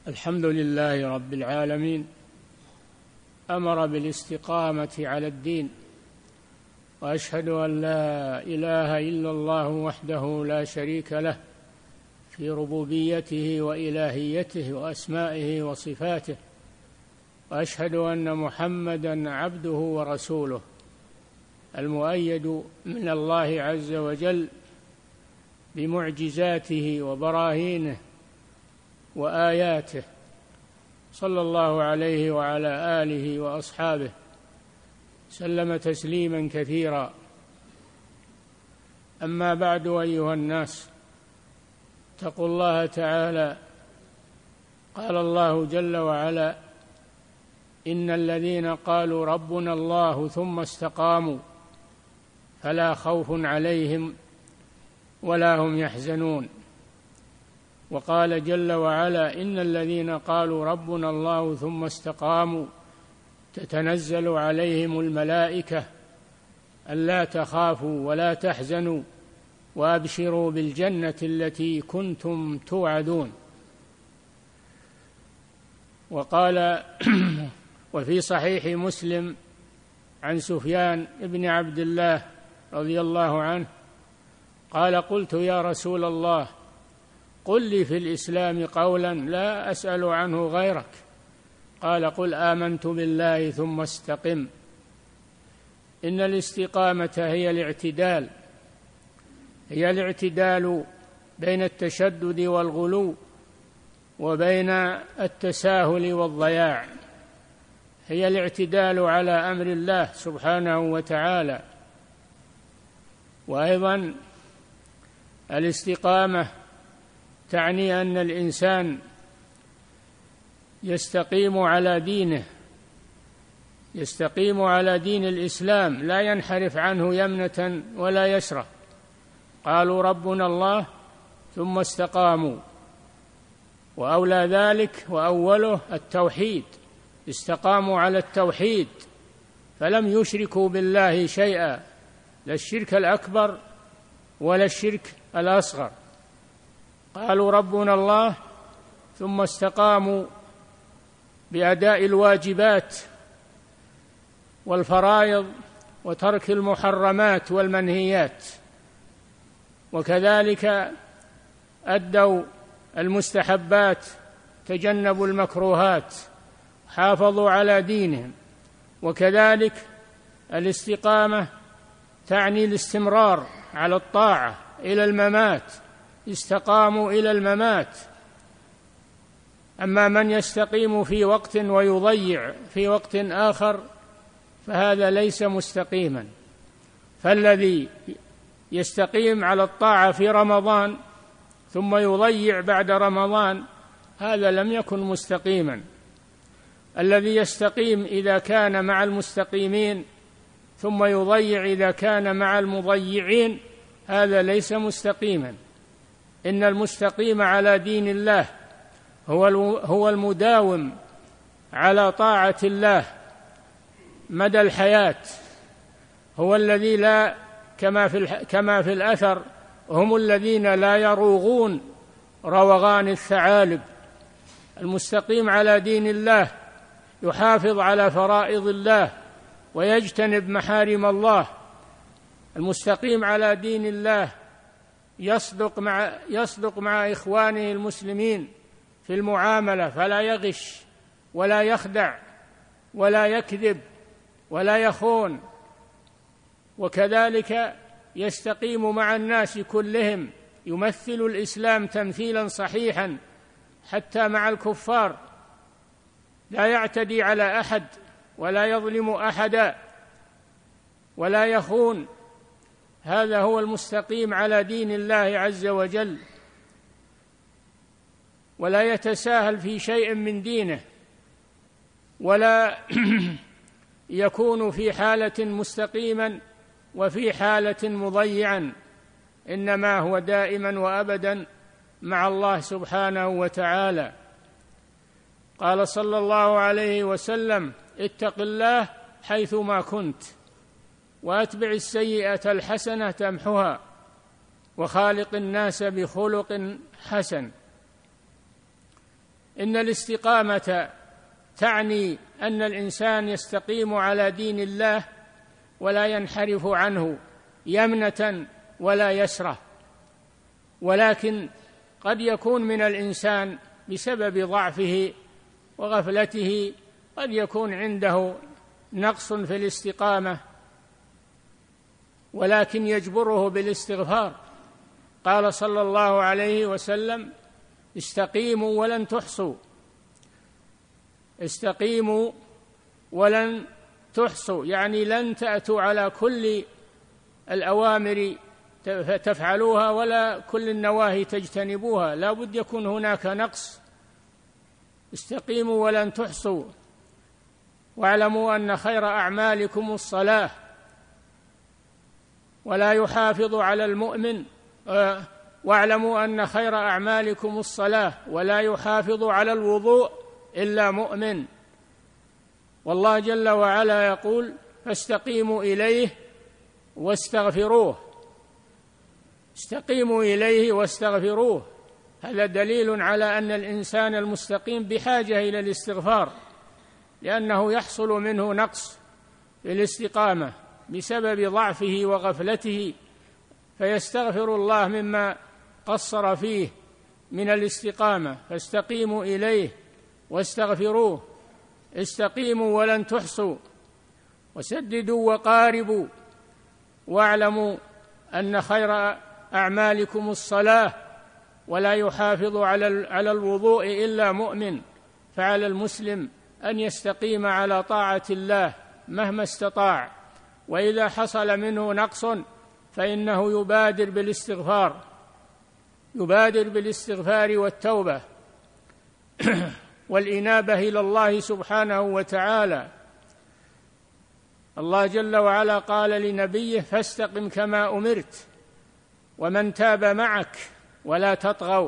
الحمد لله رب العالمين، أمر بالاستقامة على الدين، وأشهد أن لا إله إلا الله وحده لا شريك له في ربوبيته وإلهيته وأسمائه وصفاته، وأشهد أن محمدًا عبده ورسوله المؤيد من الله عز وجل بمعجزاته وبراهينه وآياته، صلى الله عليه وعلى آله وأصحابه سلم تسليما كثيرا. أما بعد، أيها الناس، اتقوا الله تعالى. قال الله جل وعلا: إن الذين قالوا ربنا الله ثم استقاموا فلا خوف عليهم ولا هم يحزنون. وقال جل وعلا: إن الذين قالوا ربنا الله ثم استقاموا تتنزل عليهم الملائكة ألا تخافوا ولا تحزنوا وأبشروا بالجنة التي كنتم توعدون. وقال وفي صحيح مسلم عن سفيان بن عبد الله رضي الله عنه قال: قلت يا رسول الله، قل لي في الإسلام قولا لا أسأل عنه غيرك. قال: قل آمنت بالله ثم استقم. إن الاستقامة هي الاعتدال بين التشدد والغلو وبين التساهل والضياع، هي الاعتدال على أمر الله سبحانه وتعالى. وأيضا الاستقامة تعني أن الإنسان يستقيم على دينه، يستقيم على دين الإسلام، لا ينحرف عنه يمنة ولا يسرى. قالوا ربنا الله ثم استقاموا، وأولى ذلك وأوله التوحيد، استقاموا على التوحيد فلم يشركوا بالله شيئا، لا الشرك الأكبر ولا الشرك الأصغر. قالوا ربنا الله ثم استقاموا بأداء الواجبات والفرائض وترك المحرمات والمنهيات، وكذلك أدوا المستحبات، تجنبوا المكروهات، حافظوا على دينهم. وكذلك الاستقامة تعني الاستمرار على الطاعة إلى الممات، استقاموا إلى الممات. أما من يستقيم في وقت ويضيع في وقت آخر فهذا ليس مستقيما. فالذي يستقيم على الطاعة في رمضان ثم يضيع بعد رمضان هذا لم يكن مستقيما. الذي يستقيم إذا كان مع المستقيمين ثم يضيع إذا كان مع المضيعين هذا ليس مستقيما. إن المستقيم على دين الله هو المداوم على طاعة الله مدى الحياة، هو الذي لا كما في الأثر هم الذين لا يروغون روغان الثعالب. المستقيم على دين الله يحافظ على فرائض الله ويجتنب محارم الله. المستقيم على دين الله يصدق مع إخوانه المسلمين في المعاملة، فلا يغش ولا يخدع ولا يكذب ولا يخون. وكذلك يستقيم مع الناس كلهم، يمثل الإسلام تمثيلا صحيحا حتى مع الكفار، لا يعتدي على أحد ولا يظلم أحدا ولا يخون. هذا هو المستقيم على دين الله عز وجل، ولا يتساهل في شيء من دينه، ولا يكون في حالة مستقيما وفي حالة مضيعا، إنما هو دائما وأبدا مع الله سبحانه وتعالى. قال صلى الله عليه وسلم: اتق الله حيثما كنت، وأتبع السيئة الحسنة تمحها، وخالق الناس بخلق حسن. إن الاستقامة تعني أن الإنسان يستقيم على دين الله ولا ينحرف عنه يمنة ولا يسرة، ولكن قد يكون من الإنسان بسبب ضعفه وغفلته قد يكون عنده نقص في الاستقامة، ولكن يجبره بالاستغفار. قال صلى الله عليه وسلم: استقيموا ولن تحصوا، استقيموا ولن تحصوا، يعني لن تأتوا على كل الأوامر تفعلوها ولا كل النواهي تجتنبوها، لا بد يكون هناك نقص. استقيموا ولن تحصوا، واعلموا أن خير أعمالكم الصلاة، ولا يحافظ على المؤمن واعلموا أن خير أعمالكم الصلاة ولا يحافظ على الوضوء إلا مؤمن. والله جل وعلا يقول: فاستقيموا إليه واستغفروه. استقيموا إليه واستغفروه، هذا دليل على أن الإنسان المستقيم بحاجة إلى الاستغفار، لأنه يحصل منه نقص في الاستقامة بسبب ضعفه وغفلته، فيستغفر الله مما قصر فيه من الاستقامة. فاستقيموا إليه واستغفروه، استقيموا ولن تحصوا، وسددوا وقاربوا، واعلموا أن خير أعمالكم الصلاة ولا يحافظ على الوضوء إلا مؤمن. فعلى المسلم أن يستقيم على طاعة الله مهما استطاع، وإذا حصل منه نقص فإنه يبادر بالاستغفار والتوبة والإنابة إلى الله سبحانه وتعالى. الله جل وعلا قال لنبيه: فاستقم كما أمرت ومن تاب معك ولا تطغوا.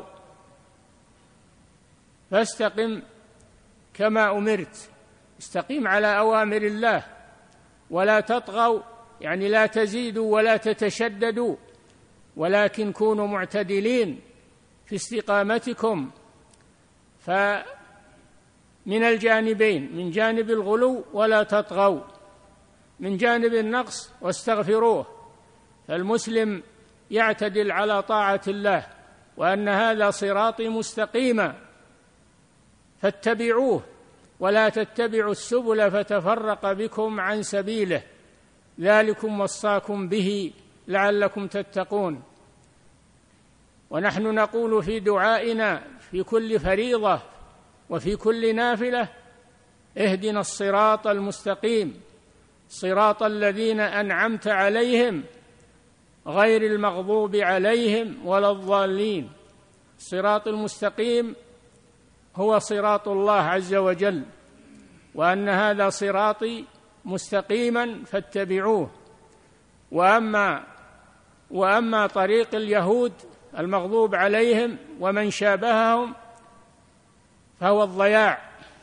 فاستقم كما أمرت، استقيم على أوامر الله، ولا تطغوا يعني لا تزيدوا ولا تتشددوا، ولكن كونوا معتدلين في استقامتكم. فمن الجانبين، من جانب الغلو ولا تطغوا، من جانب النقص واستغفروه. فالمسلم يعتدل على طاعة الله، وأن هذا صراطي مستقيما فاتبعوه ولا تتبعوا السبل فتفرق بكم عن سبيله، ذلكم وصاكم به لعلكم تتقون. ونحن نقول في دعائنا في كل فريضة وفي كل نافلة: اهدنا الصراط المستقيم، صراط الذين أنعمت عليهم غير المغضوب عليهم ولا الضالين. الصراط المستقيم هو صراط الله عز وجل، وأن هذا صراطي مستقيما فاتبعوه. وأما طريق اليهود المغضوب عليهم ومن شابههم فهو الضياع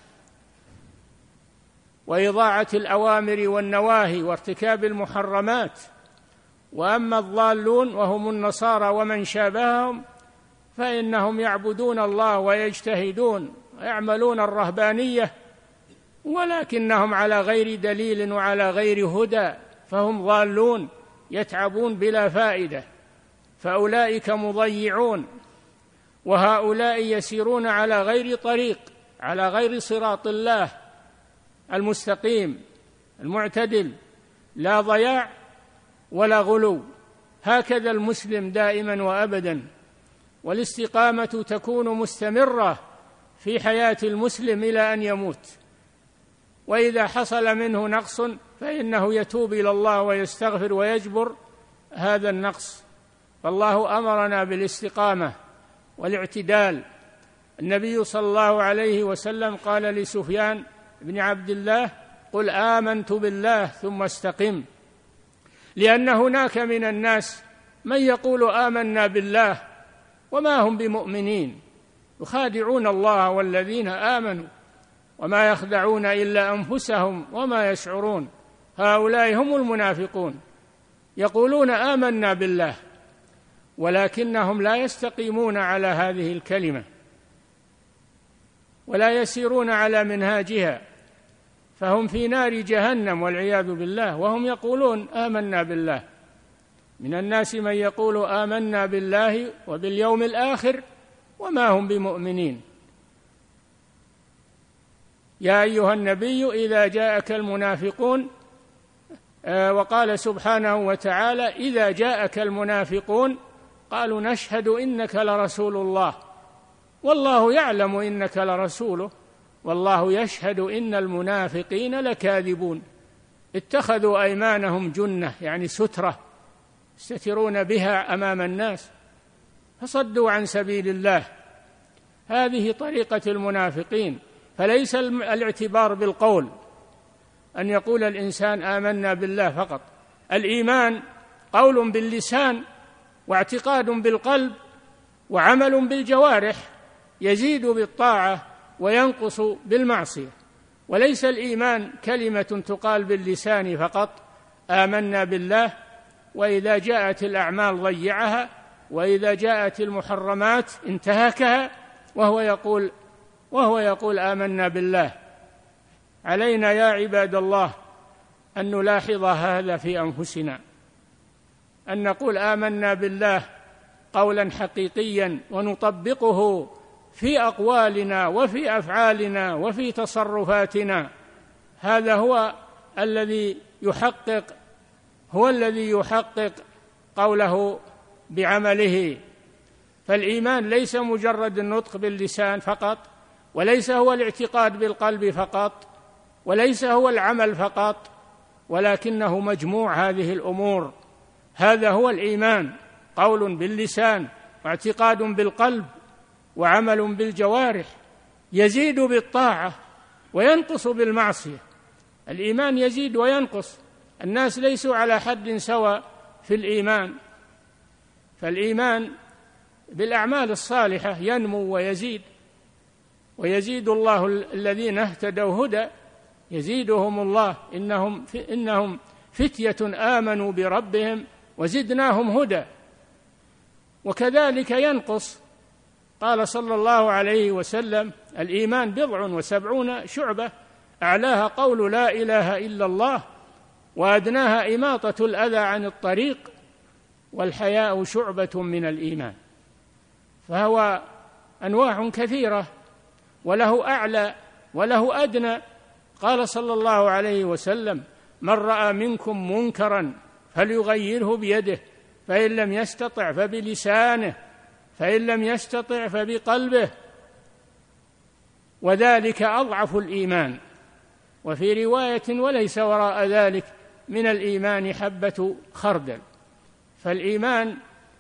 وإضاعة الأوامر والنواهي وارتكاب المحرمات. وأما الضالون وهم النصارى ومن شابههم فإنهم يعبدون الله ويجتهدون ويعملون الرهبانية، ولكنهم على غير دليل وعلى غير هدى، فهم ضالون يتعبون بلا فائدة، فأولئك مضيعون. وهؤلاء يسيرون على غير طريق، على غير صراط الله المستقيم المعتدل، لا ضياع ولا غلو. هكذا المسلم دائما وأبدا، والاستقامة تكون مستمرة في حياة المسلم إلى أن يموت. وإذا حصل منه نقص فإنه يتوب إلى الله ويستغفر ويجبر هذا النقص. فالله أمرنا بالاستقامة والاعتدال. النبي صلى الله عليه وسلم قال لسفيان بن عبد الله: قل آمنت بالله ثم استقم، لأن هناك من الناس من يقول آمنا بالله وما هم بمؤمنين، يخادعون الله والذين آمنوا وما يخدعون إلا أنفسهم وما يشعرون. هؤلاء هم المنافقون، يقولون آمنا بالله ولكنهم لا يستقيمون على هذه الكلمة. ولا يسيرون على منهاجها، فهم في نار جهنم والعياذ بالله وهم يقولون آمنا بالله. من الناس من يقول آمنا بالله وباليوم الآخر وما هم بمؤمنين. يا أيها النبي إذا جاءك المنافقون، وقال سبحانه وتعالى إذا جاءك المنافقون قالوا نشهد إنك لرسول الله والله يعلم إنك لرسوله والله يشهد إن المنافقين لكاذبون. اتخذوا أيمانهم جنة، يعني سترة يستترون بها أمام الناس، فصدوا عن سبيل الله. هذه طريقة المنافقين. فليس الاعتبار بالقول، أن يقول الإنسان آمنا بالله فقط. الإيمان قول باللسان واعتقاد بالقلب وعمل بالجوارح، يزيد بالطاعة وينقص بالمعصية. وليس الإيمان كلمة تقال باللسان فقط آمنا بالله، وإذا جاءت الأعمال ضيعها، وإذا جاءت المحرمات انتهكها، وهو يقول آمنا بالله. علينا يا عباد الله أن نلاحظ هذا في أنفسنا، أن نقول آمنا بالله قولا حقيقيا ونطبقه في أقوالنا وفي أفعالنا وفي تصرفاتنا. هذا هو الذي يحقق قوله بعمله. فالإيمان ليس مجرد النطق باللسان فقط، وليس هو الاعتقاد بالقلب فقط، وليس هو العمل فقط، ولكنه مجموع هذه الأمور. هذا هو الإيمان، قول باللسان واعتقاد بالقلب وعمل بالجوارح، يزيد بالطاعة وينقص بالمعصية. الإيمان يزيد وينقص، الناس ليسوا على حد سواء في الإيمان. فالإيمان بالأعمال الصالحة ينمو ويزيد، ويزيد الله الذين اهتدوا هدى، يزيدهم الله إنهم فتية آمنوا بربهم وزدناهم هدى. وكذلك ينقص. قال صلى الله عليه وسلم الإيمان 79 شعبة، أعلاها قول لا إله إلا الله، وأدناها إماطة الأذى عن الطريق، والحياء شعبة من الإيمان. فهو أنواع كثيرة، وله أعلى وله أدنى. قال صلى الله عليه وسلم من رأى منكم منكرا فليغيره بيده، فإن لم يستطع فبلسانه، فإن لم يستطع فبقلبه، وذلك أضعف الإيمان. وفي رواية وليس وراء ذلك من الإيمان حبة خردل. فالإيمان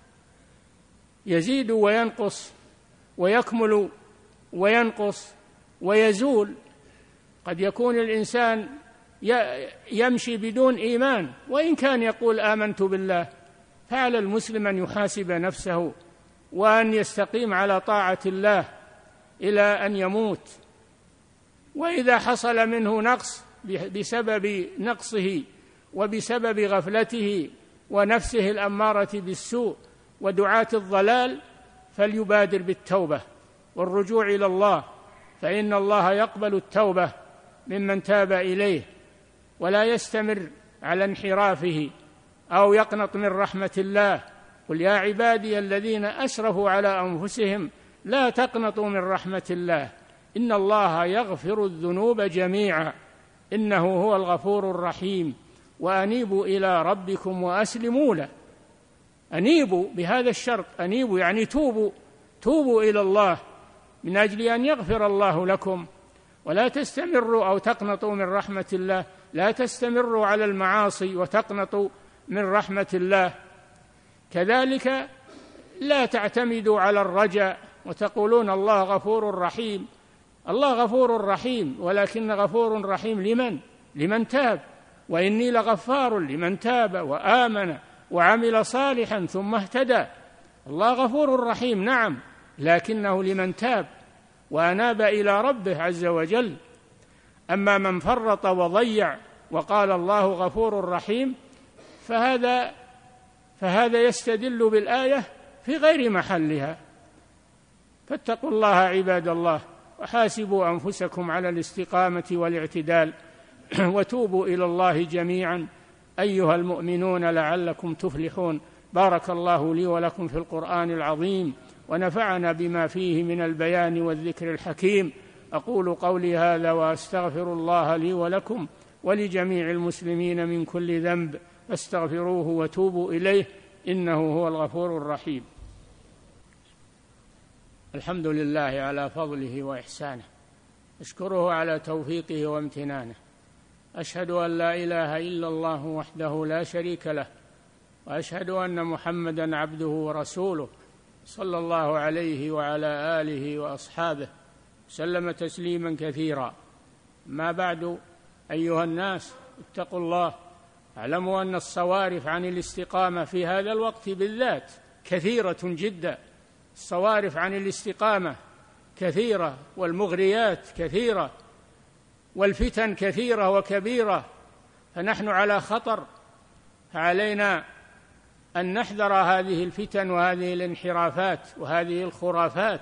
يزيد وينقص ويكمل وينقص ويزول. قد يكون الإنسان يمشي بدون إيمان وإن كان يقول آمنت بالله. فعلى المسلم أن يحاسب نفسه وأن يستقيم على طاعة الله إلى أن يموت. وإذا حصل منه نقص بسبب نقصه وبسبب غفلته ونفسه الأمارة بالسوء ودعاة الضلال، فليبادر بالتوبة والرجوع إلى الله، فإن الله يقبل التوبة ممن تاب إليه، ولا يستمر على انحرافه أو يقنط من رحمة الله. قل يا عبادي الذين أسرفوا على أنفسهم لا تقنطوا من رحمة الله إن الله يغفر الذنوب جميعا إنه هو الغفور الرحيم وأنيبوا إلى ربكم وأسلموا له. أنيبوا بهذا الشرط، أنيبوا يعني توبوا إلى الله من أجل أن يغفر الله لكم، ولا تستمروا أو تقنطوا من رحمة الله، لا تستمروا على المعاصي وتقنطوا من رحمة الله. كذلك لا تعتمدوا على الرجاء وتقولون الله غفور رحيم. الله غفور رحيم، ولكن غفور رحيم لمن تاب، وإني لغفار لمن تاب وآمن وعمل صالحا ثم اهتدى. الله غفور رحيم نعم، لكنه لمن تاب وأناب إلى ربه عز وجل. أما من فرط وضيع وقال الله غفور رحيم فهذا يستدل بالآية في غير محلها. فاتقوا الله عباد الله، وحاسبوا أنفسكم على الاستقامة والاعتدال وتوبوا إلى الله جميعا أيها المؤمنون لعلكم تفلحون. بارك الله لي ولكم في القرآن العظيم ونفعنا بما فيه من البيان والذكر الحكيم. أقول قولي هذا وأستغفر الله لي ولكم ولجميع المسلمين من كل ذنب فاستغفروه وتوبوا إليه إنه هو الغفور الرحيم. الحمد لله على فضله وإحسانه، أشكره على توفيقه وامتنانه، أشهد أن لا إله إلا الله وحده لا شريك له، وأشهد أن محمدًا عبده ورسوله صلى الله عليه وعلى آله وأصحابه سلم تسليما كثيرا. ما بعد، أيها الناس اتقوا الله، اعلموا أن الصوارف عن الاستقامة في هذا الوقت بالذات كثيرة جدا. الصوارف عن الاستقامة كثيرة، والمغريات كثيرة، والفتن كثيرة وكبيرة، فنحن على خطر، فعلينا أن نحذر هذه الفتن وهذه الانحرافات وهذه الخرافات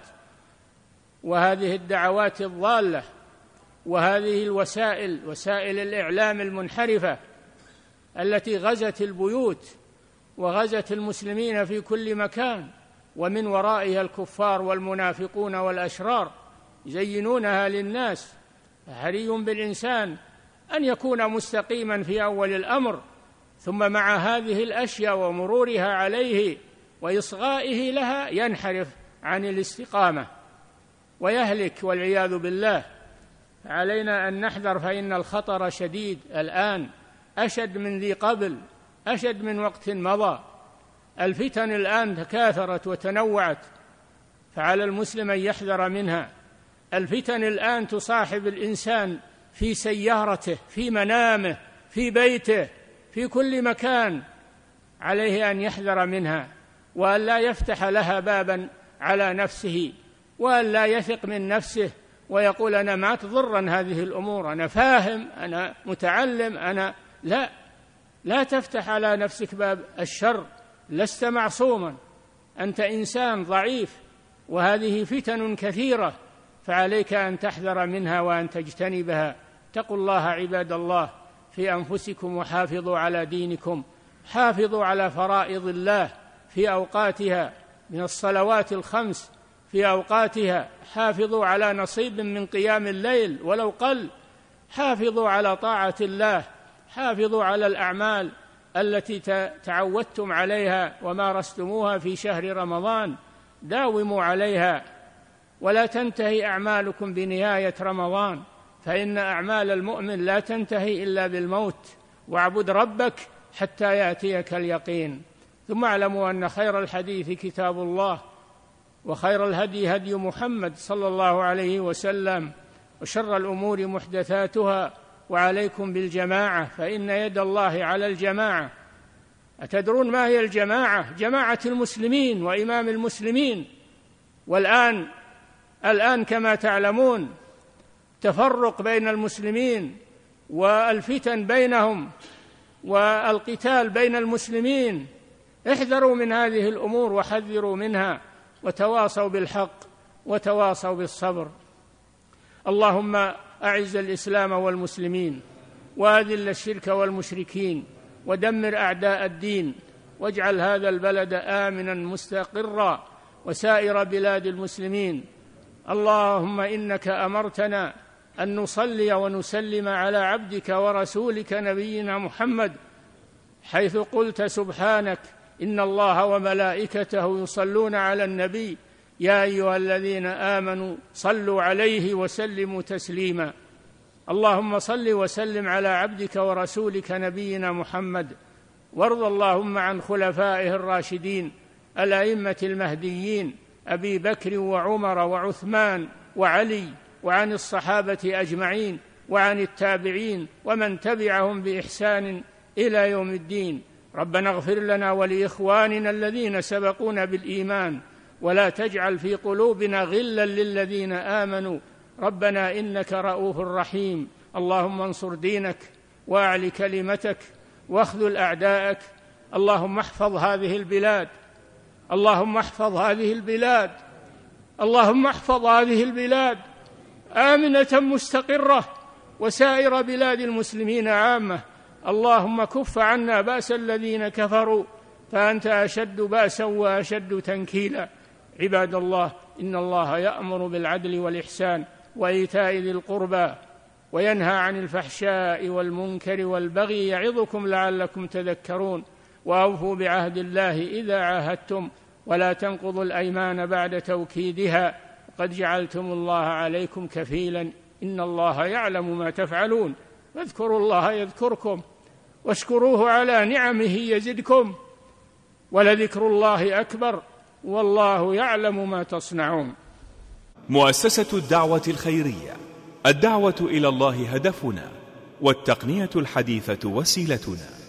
وهذه الدعوات الضالة وهذه وسائل الإعلام المنحرفة التي غزت البيوت وغزت المسلمين في كل مكان، ومن ورائها الكفار والمنافقون والأشرار يزينونها للناس. فحري بالإنسان أن يكون مستقيما في أول الأمر، ثم مع هذه الأشياء ومرورها عليه وإصغائه لها ينحرف عن الاستقامة ويهلك والعياذ بالله. علينا أن نحذر، فإن الخطر شديد الآن، أشد من ذي قبل، أشد من وقت مضى. الفتن الآن تكاثرت وتنوعت، فعلى المسلم أن يحذر منها. الفتن الآن تصاحب الإنسان في سيارته، في منامه، في بيته، في كل مكان، عليه أن يحذر منها وأن لا يفتح لها بابا على نفسه، وأن لا يثق من نفسه ويقول أنا ما تضرن هذه الأمور، أنا فاهم، أنا متعلم، أنا لا تفتح على نفسك باب الشر، لست معصوما، أنت إنسان ضعيف، وهذه فتن كثيرة، فعليك أن تحذر منها وأن تجتنبها. اتقوا الله عباد الله في أنفسكم وحافظوا على دينكم، حافظوا على فرائض الله في أوقاتها من الصلوات الخمس في أوقاتها، حافظوا على نصيب من قيام الليل ولو قل، حافظوا على طاعة الله، حافظوا على الأعمال التي تعودتم عليها ومارستموها في شهر رمضان، داوموا عليها ولا تنتهي أعمالكم بنهاية رمضان، فإن أعمال المؤمن لا تنتهي إلا بالموت. واعبد ربك حتى يأتيك اليقين. ثم اعلموا أن خير الحديث كتاب الله، وخير الهدي هدي محمد صلى الله عليه وسلم، وشر الأمور محدثاتها، وعليكم بالجماعة فإن يد الله على الجماعة. أتدرون ما هي الجماعة؟ جماعة المسلمين وإمام المسلمين. والآن كما تعلمون تفرق بين المسلمين والفتن بينهم والقتال بين المسلمين. احذروا من هذه الأمور وحذروا منها، وتواصوا بالحق وتواصوا بالصبر. اللهم أعز الإسلام والمسلمين، وأذل الشرك والمشركين، ودمر أعداء الدين، واجعل هذا البلد آمنا مستقرا وسائر بلاد المسلمين. اللهم إنك أمرتنا أن نصلي ونسلم على عبدك ورسولك نبينا محمد، حيث قلت سبحانك إن الله وملائكته يصلون على النبي يا أيها الذين آمنوا صلوا عليه وسلموا تسليما. اللهم صل وسلم على عبدك ورسولك نبينا محمد، وارض اللهم عن خلفائه الراشدين الأئمة المهديين أبي بكر وعمر وعثمان وعلي، وعن الصحابة أجمعين، وعن التابعين ومن تبعهم بإحسان إلى يوم الدين. ربنا اغفر لنا ولإخواننا الذين سبقونا بالإيمان، ولا تجعل في قلوبنا غلا للذين آمنوا ربنا إنك رؤوف رحيم. اللهم انصر دينك وأعل كلمتك واخذل أعداءك. اللهم احفظ هذه البلاد، اللهم احفظ هذه البلاد، اللهم احفظ هذه البلاد، آمنة مستقرة وسائر بلاد المسلمين عامة. اللهم كف عنا بأس الذين كفروا فأنت أشد بأسا وأشد تنكيلا. عباد الله، إن الله يأمر بالعدل والإحسان وإيتاء ذي القربى وينهى عن الفحشاء والمنكر والبغي يعظكم لعلكم تذكرون. وأوفوا بعهد الله إذا عاهدتم ولا تنقضوا الأيمان بعد توكيدها قد جعلتم الله عليكم كفيلا إن الله يعلم ما تفعلون. فاذكروا الله يذكركم واشكروه على نعمه يزدكم ولذكر الله أكبر والله يعلم ما تصنعون. مؤسسة الدعوة الخيرية، الدعوة إلى الله هدفنا، والتقنية الحديثة وسيلتنا.